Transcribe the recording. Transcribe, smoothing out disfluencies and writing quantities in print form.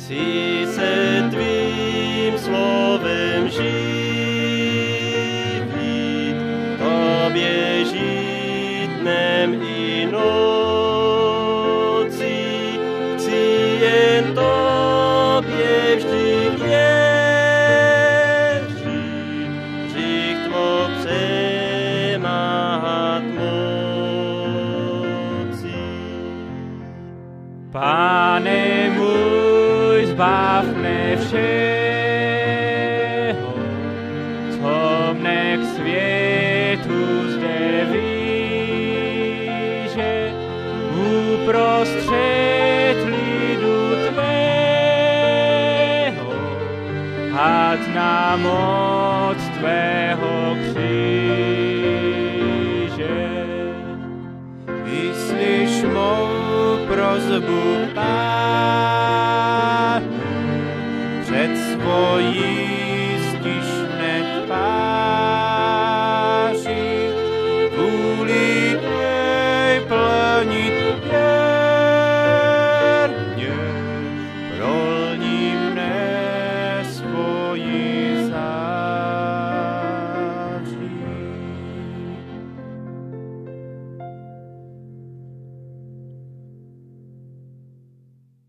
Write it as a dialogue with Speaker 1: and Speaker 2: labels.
Speaker 1: Chci se tvým slovem živit, tobě žít dnem i noci. Chci jen tobě vždy věřit, řích tvou přemáhat moci.
Speaker 2: Pane můj, zbav mne všeho, co mne k světu zde víže, uprostřed lidu tvého, had na moc tvého kříže.
Speaker 1: Vyslyš mou prozbu, Pane,